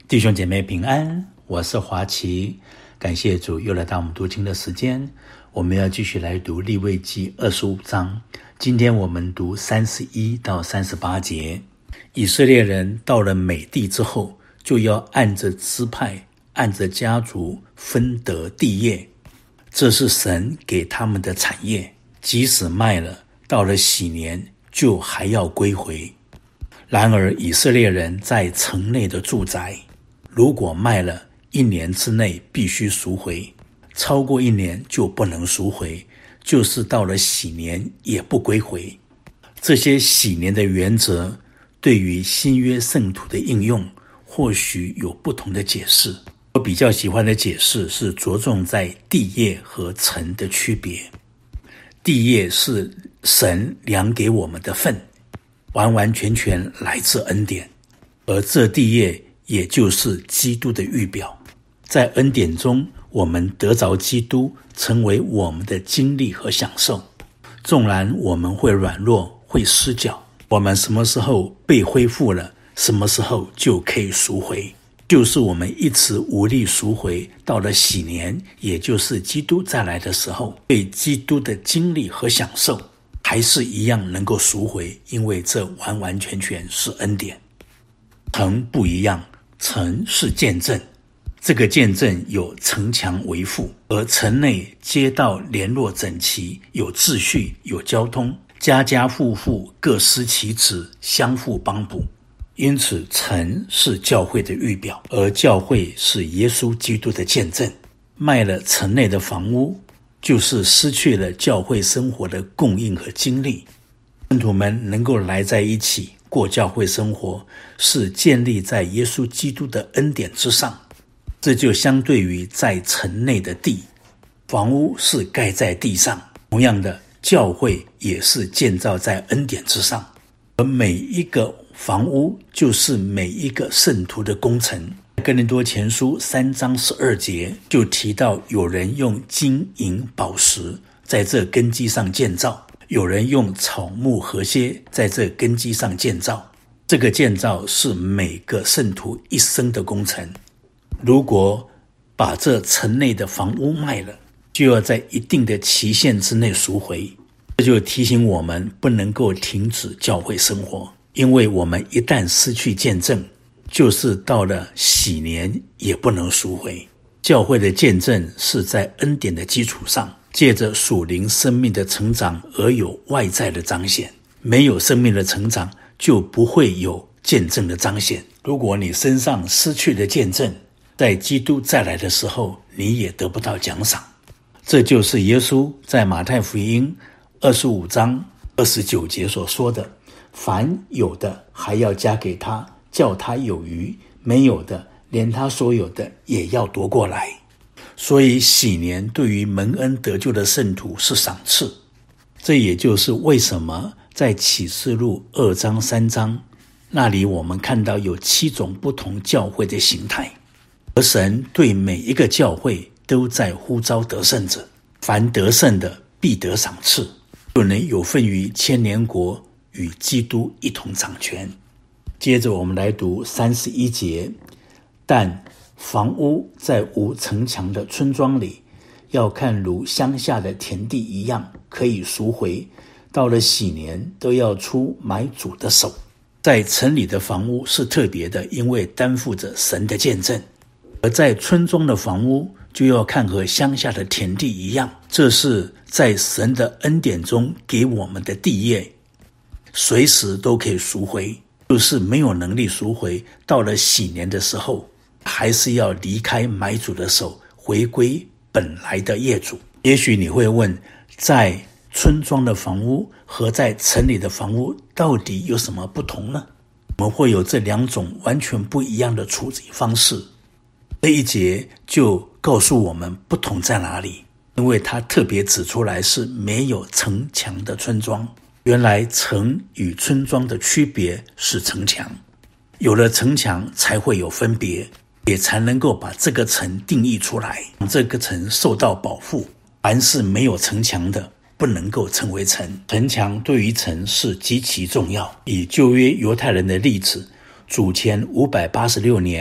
弟兄姐妹平安，我是华奇，感谢主又来到我们读经的时间。我们要继续来读利未记25章，今天我们读31到38节。以色列人到了美地之后，就要按着支派，按着家族分得地业，这是神给他们的产业，即使卖了，到了禧年就还要归回。然而以色列人在城内的住宅，如果卖了1年之内必须赎回，超过1年就不能赎回，就是到了禧年也不归回。这些禧年的原则对于新约圣徒的应用或许有不同的解释。我比较喜欢的解释是着重在地业和城的区别。地业是神量给我们的份，完完全全来自恩典，而这地业也就是基督的预表。在恩典中，我们得着基督，成为我们的经历和享受。纵然我们会软弱，会失脚，我们什么时候被恢复了，什么时候就可以赎回。就是我们一直无力赎回，到了禧年，也就是基督再来的时候，对基督的经历和享受还是一样能够赎回，因为这完完全全是恩典。城不一样，城是见证，这个见证有城墙为辅，而城内街道联络整齐，有秩序，有交通，家家户户各司其职，相互帮补。因此城是教会的预表，而教会是耶稣基督的见证。卖了城内的房屋，就是失去了教会生活的供应和经历。圣徒们能够来在一起过教会生活，是建立在耶稣基督的恩典之上。这就相对于在城内的地，房屋是盖在地上，同样的，教会也是建造在恩典之上，而每一个房屋就是每一个圣徒的工程。哥林多前书3章12节就提到，有人用金银宝石在这根基上建造，有人用草木禾秸在这根基上建造。这个建造是每个圣徒一生的工程。如果把这城内的房屋卖了，就要在一定的期限之内赎回。这就提醒我们不能够停止教会生活，因为我们一旦失去见证，就是到了禧年也不能赎回。教会的见证是在恩典的基础上，借着属灵生命的成长而有外在的彰显。没有生命的成长，就不会有见证的彰显。如果你身上失去了见证，在基督再来的时候，你也得不到奖赏。这就是耶稣在马太福音25章29节所说的，凡有的还要加给他，叫他有余；没有的，连他所有的也要夺过来。所以禧年对于蒙恩得救的圣徒是赏赐。这也就是为什么在启示录2章3章那里，我们看到有7种不同教会的形态，而神对每一个教会都在呼召得胜者，凡得胜的必得赏赐，就能有份于千年国，与基督一同掌权。接着我们来读31节，但房屋在无城墙的村庄里，要看如乡下的田地一样，可以赎回，到了禧年都要出买主的手。在城里的房屋是特别的，因为担负着神的见证，而在村庄的房屋就要看和乡下的田地一样，这是在神的恩典中给我们的地业，随时都可以赎回。就是没有能力赎回，到了禧年的时候，还是要离开买主的手，回归本来的业主。也许你会问，在村庄的房屋和在城里的房屋到底有什么不同呢？我们会有这2种完全不一样的处理方式。这一节就告诉我们不同在哪里，因为它特别指出来是没有城墙的村庄。原来城与村庄的区别是城墙，有了城墙才会有分别，也才能够把这个城定义出来，这个城受到保护。凡是没有城墙的，不能够成为城。城墙对于城是极其重要。以旧约犹太人的例子，主前586年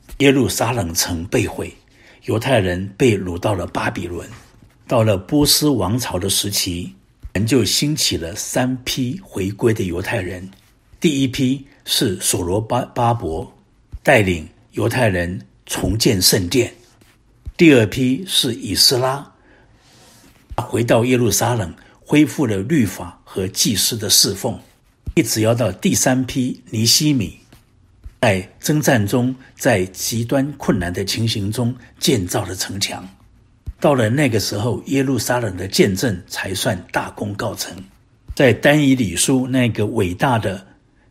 耶路撒冷城被毁，犹太人被掳到了巴比伦。到了波斯王朝的时期，就兴起了3批回归的犹太人。第一批是所罗巴伯带领犹太人重建圣殿，第二批是以斯拉回到耶路撒冷，恢复了律法和祭司的侍奉，一直要到第3批尼希米在征战中，在极端困难的情形中建造了城墙。到了那个时候，耶路撒冷的建正才算大功告成。在但以理书那个伟大的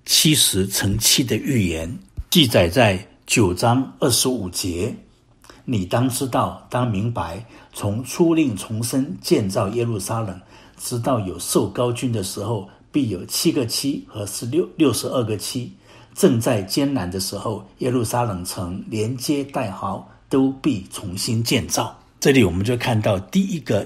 70×7的预言，记载在9章25节，你当知道，当明白，从初令重生建造耶路撒冷，直到有受膏君的时候，必有7个7和62个7。正在艰难的时候，耶路撒冷城连接带壕都必重新建造。这里我们就看到第一个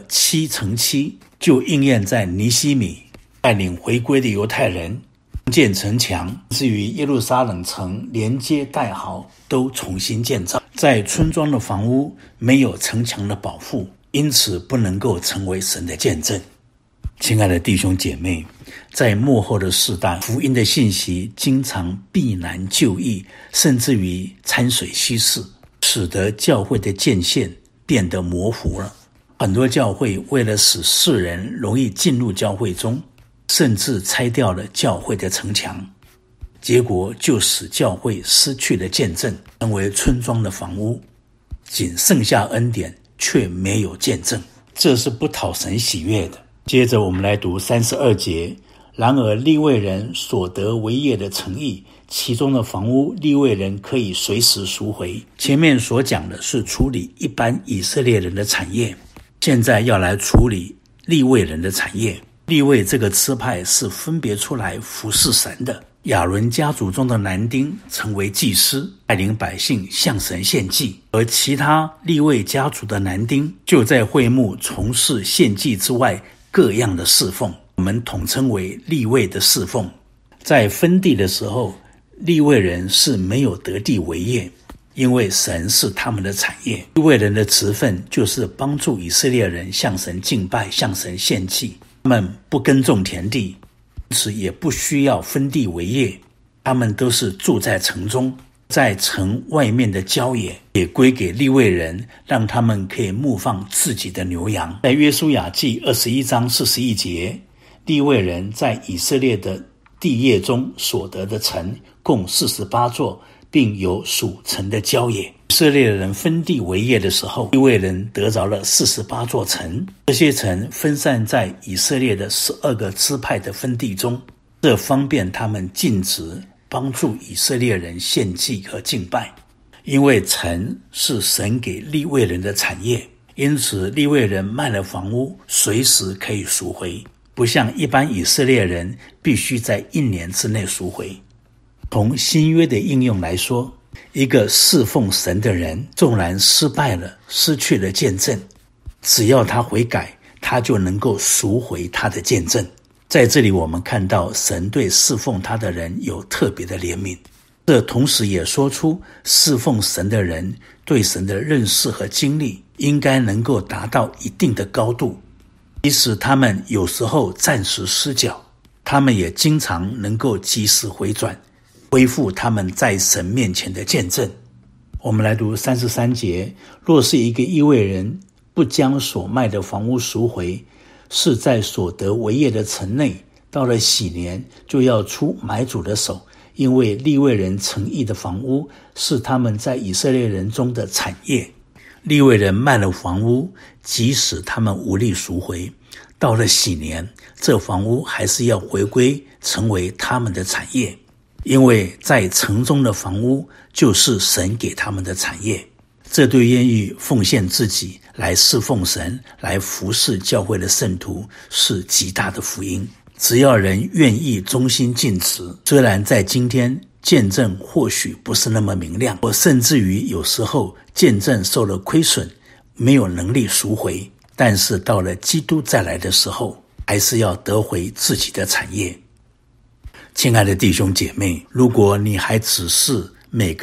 7×7就应验在尼希米带领回归的犹太人建城墙，至于耶路撒冷城连接带壕都重新建造。在村庄的房屋没有城墙的保护，因此不能够成为神的见证。亲爱的弟兄姐妹，在末后的世代，福音的信息经常避难就义，甚至于掺水稀释，使得教会的界限变得模糊了。很多教会为了使世人容易进入教会中，甚至拆掉了教会的城墙，结果就使教会失去了见证，成为村庄的房屋，仅剩下恩典，却没有见证，这是不讨神喜悦的。接着我们来读32节，然而利未人所得为业的城邑，其中的房屋利未人可以随时赎回。前面所讲的是处理一般以色列人的产业，现在要来处理利未人的产业。利未这个支派是分别出来服侍神的，亚伦家族中的男丁成为祭司，带领百姓向神献祭，而其他利未家族的男丁就在会幕从事献祭之外各样的侍奉，我们统称为利未的侍奉。在分地的时候，利未人是没有得地为业，因为神是他们的产业。利未人的职分就是帮助以色列人向神敬拜，向神献祭。他们不耕种田地，因此也不需要分地为业，他们都是住在城中，在城外面的郊野也归给利未人，让他们可以牧放自己的牛羊。在约书亚记21章41节，利未人在以色列的地业中所得的城共48座，并有属城的郊野。以色列人分地为业的时候，利未人得着了48座城，这些城分散在以色列的12个支派的分地中，这方便他们尽职帮助以色列人献祭和敬拜。因为城是神给利未人的产业，因此利未人卖了房屋随时可以赎回，不像一般以色列人必须在1年之内赎回。从新约的应用来说，一个侍奉神的人纵然失败了，失去了见证，只要他悔改，他就能够赎回他的见证。在这里我们看到神对侍奉他的人有特别的怜悯，这同时也说出侍奉神的人对神的认识和经历应该能够达到一定的高度，即使他们有时候暂时失脚，他们也经常能够及时回转，恢复他们在神面前的见证。我们来读33节，若是一个义未人不将所卖的房屋赎回，是在所得为业的城内，到了禧年就要出买主的手，因为利未人城邑的房屋是他们在以色列人中的产业。利未人卖了房屋，即使他们无力赎回，到了禧年，这房屋还是要回归成为他们的产业，因为在城中的房屋就是神给他们的产业。这对愿意奉献自己来侍奉神，来服侍教会的圣徒是极大的福音。只要人愿意忠心尽职，虽然在今天见证或许不是那么明亮，或甚至于有时候见证受了亏损，没有能力赎回，但是到了基督再来的时候，还是要得回自己的产业。亲爱的弟兄姐妹，如果你还只是每个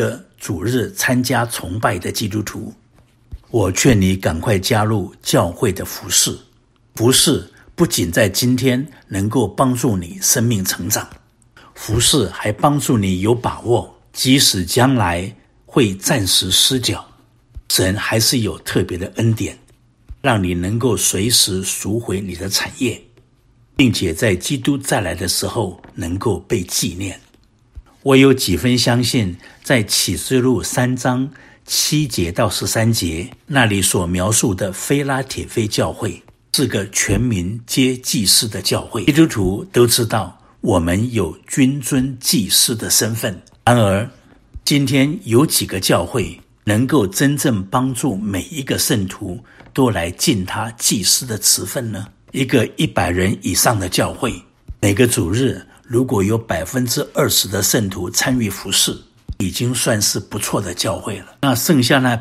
主日参加崇拜的基督徒，我劝你赶快加入教会的服事。服事不仅在今天能够帮助你生命成长，服事还帮助你有把握，即使将来会暂时失脚，神还是有特别的恩典，让你能够随时赎回你的产业，并且在基督再来的时候能够被纪念。我有几分相信，在启示录3章7节到13节那里所描述的非拉铁非教会是个全民皆祭司的教会。基督徒都知道我们有君尊祭司的身份，然而今天有几个教会能够真正帮助每一个圣徒都来尽他祭司的职分呢？一个100人以上的教会，每个主日如果有 20% 的圣徒参与服事，已经算是不错的教会了。那剩下那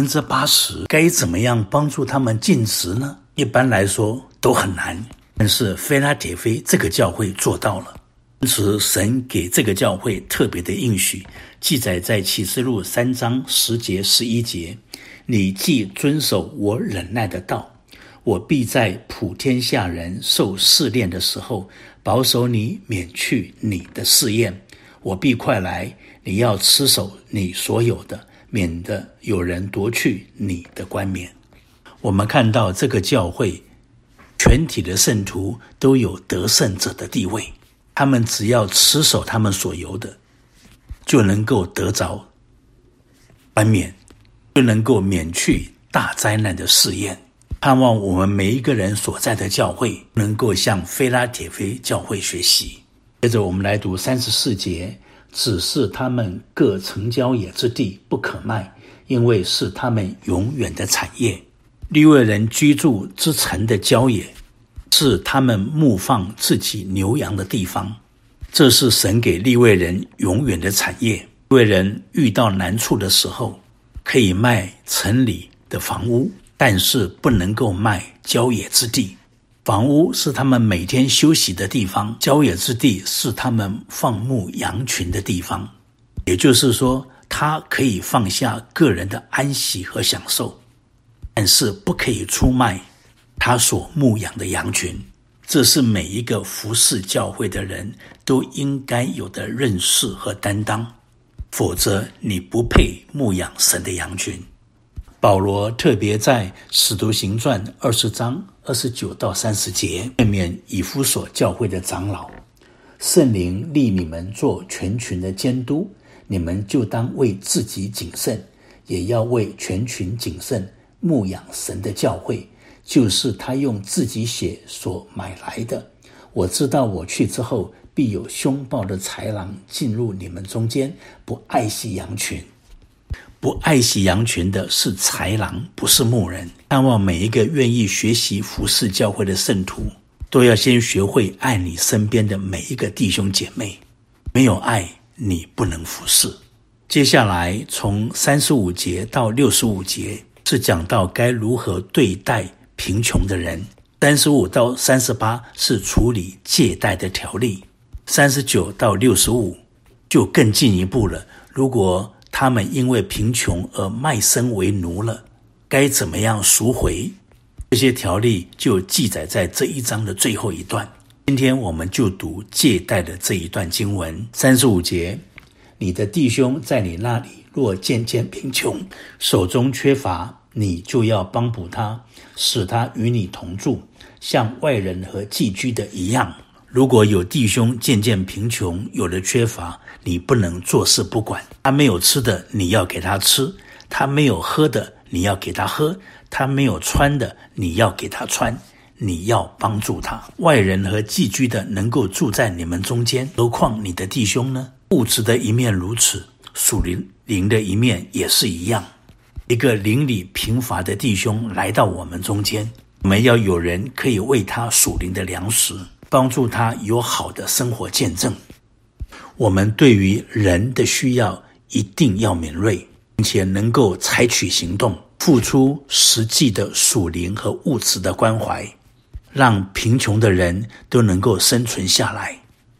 80% 该怎么样帮助他们尽职呢？一般来说都很难，但是非拉铁非这个教会做到了。因此神给这个教会特别的应许，记载在启示录3章10节11节，你既遵守我忍耐的道，我必在普天下人受试炼的时候保守你，免去你的试验。我必快来，你要持守你所有的，免得有人夺去你的冠冕。我们看到这个教会全体的圣徒都有得胜者的地位，他们只要持守他们所有的，就能够得着冠冕，就能够免去大灾难的试验。盼望我们每一个人所在的教会能够向非拉铁非教会学习。接着我们来读34节，只是他们各城郊野之地不可卖，因为是他们永远的产业。利未人居住之城的郊野是他们牧放自己牛羊的地方，这是神给利未人永远的产业。利未人遇到难处的时候，可以卖城里的房屋，但是不能够卖郊野之地。房屋是他们每天休息的地方，郊野之地是他们放牧羊群的地方。也就是说，他可以放下个人的安息和享受，但是不可以出卖他所牧养的羊群。这是每一个服侍教会的人都应该有的认识和担当，否则你不配牧养神的羊群。保罗特别在使徒行传20章29到30节劝勉以弗所教会的长老，圣灵立你们做全群的监督，你们就当为自己谨慎，也要为全群谨慎，牧养神的教会，就是他用自己血所买来的。我知道我去之后，必有凶暴的豺狼进入你们中间，不爱惜羊群。不爱惜羊群的是豺狼，不是牧人。盼望每一个愿意学习服侍教会的圣徒，都要先学会爱你身边的每一个弟兄姐妹。没有爱，你不能服侍。接下来从35节到65节是讲到该如何对待贫穷的人。35到38是处理借贷的条例。39到65就更进一步了，如果他们因为贫穷而卖身为奴了，该怎么样赎回？这些条例就记载在这一章的最后一段。今天我们就读借贷的这一段经文。35节，你的弟兄在你那里若渐渐贫穷，手中缺乏，你就要帮补他，使他与你同住，像外人和寄居的一样。如果有弟兄渐渐贫穷，有了缺乏，你不能坐视不管。他没有吃的，你要给他吃；他没有喝的，你要给他喝；他没有穿的，你要给他穿。你要帮助他。外人和寄居的能够住在你们中间，何况你的弟兄呢？物质的一面如此，属灵的一面也是一样。一个灵里贫乏的弟兄来到我们中间，我们要有人可以为他属灵的粮食，帮助他有好的生活见证。我们对于人的需要一定要敏锐，并且能够采取行动，付出实际的属灵和物质的关怀，让贫穷的人都能够生存下来。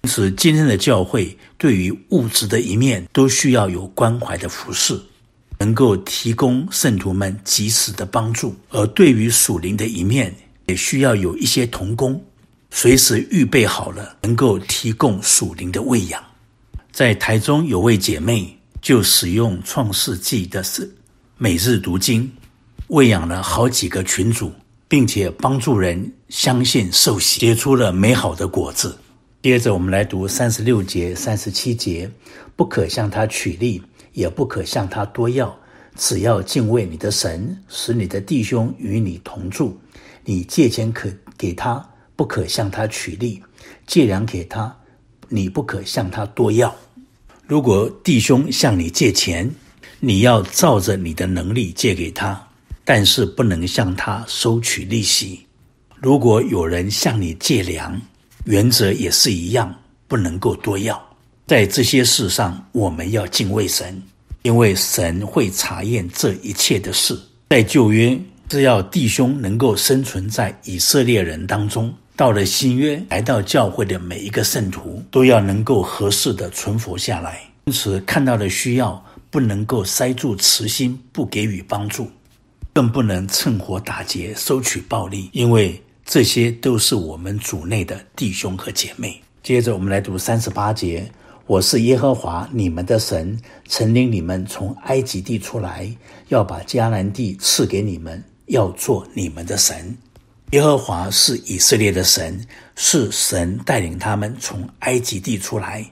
因此今天的教会对于物质的一面都需要有关怀的服事，能够提供圣徒们及时的帮助，而对于属灵的一面也需要有一些同工，随时预备好了能够提供属灵的喂养。在台中有位姐妹就使用创世纪的每日读经，喂养了好几个群组，并且帮助人相信受洗，结出了美好的果子。接着我们来读36节37节，不可向他取利，也不可向他多要，只要敬畏你的神，使你的弟兄与你同住。你借钱可给他，不可向他取利；借粮给他，你不可向他多要。如果弟兄向你借钱，你要照着你的能力借给他，但是不能向他收取利息。如果有人向你借粮，原则也是一样，不能够多要。在这些事上，我们要敬畏神，因为神会查验这一切的事。在旧约，只要弟兄能够生存在以色列人当中，到了新约，来到教会的每一个圣徒都要能够合适的存活下来。因此看到的需要，不能够塞住慈心，不给予帮助，更不能趁火打劫，收取暴利，因为这些都是我们主内的弟兄和姐妹。接着我们来读38节，我是耶和华你们的神，曾领你们从埃及地出来，要把迦南地赐给你们，要做你们的神。耶和华是以色列的神，是神带领他们从埃及地出来，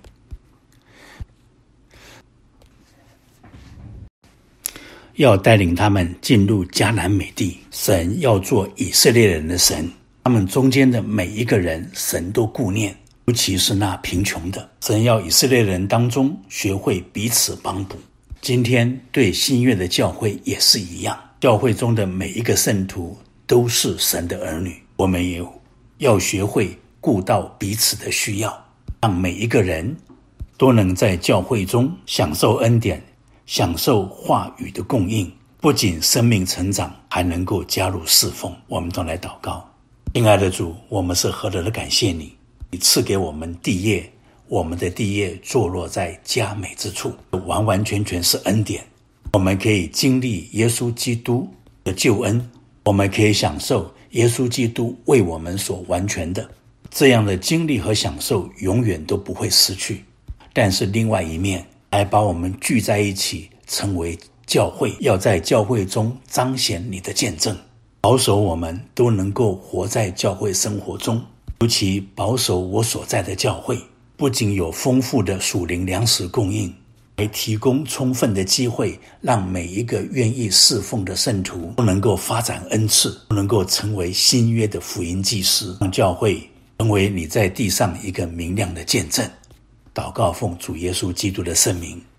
要带领他们进入迦南美地。神要做以色列人的神，他们中间的每一个人神都顾念，尤其是那贫穷的。神要以色列人当中学会彼此帮补。今天对新约的教会也是一样，教会中的每一个圣徒都是神的儿女，我们也要学会顾到彼此的需要，让每一个人都能在教会中享受恩典，享受话语的供应，不仅生命成长，还能够加入侍奉。我们都来祷告。亲爱的主，我们是何等的感谢你，你赐给我们地业，我们的地业坐落在佳美之处，完完全全是恩典。我们可以经历耶稣基督的救恩，我们可以享受耶稣基督为我们所完全的，这样的经历和享受永远都不会失去。但是另外一面，来把我们聚在一起，成为教会，要在教会中彰显你的见证，保守我们都能够活在教会生活中。尤其保守我所在的教会，不仅有丰富的属灵粮食供应，还提供充分的机会，让每一个愿意侍奉的圣徒都能够发展恩赐，都能够成为新约的福音祭司，让教会成为你在地上一个明亮的见证。祷告奉主耶稣基督的圣名。